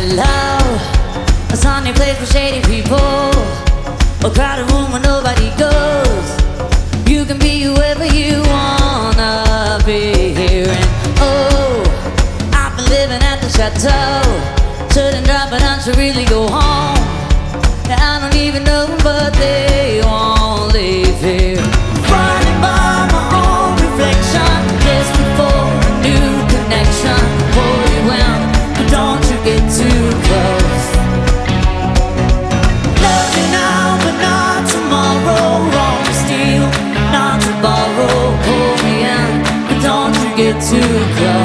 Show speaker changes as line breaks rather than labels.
love a sunny place for shady people, a crowded room where nobody goes. You can be whoever you wanna be here. And oh, I've been living at the chateau. Shouldn't drive, but I should really go home. I don't even know them, but they won't leave here. Running by my own reflection, desperate for a new connection. Hold you in, but don't you get too close. Love you now, but not tomorrow. Wrong to steal, not to borrow. Hold me in, but don't you get too close.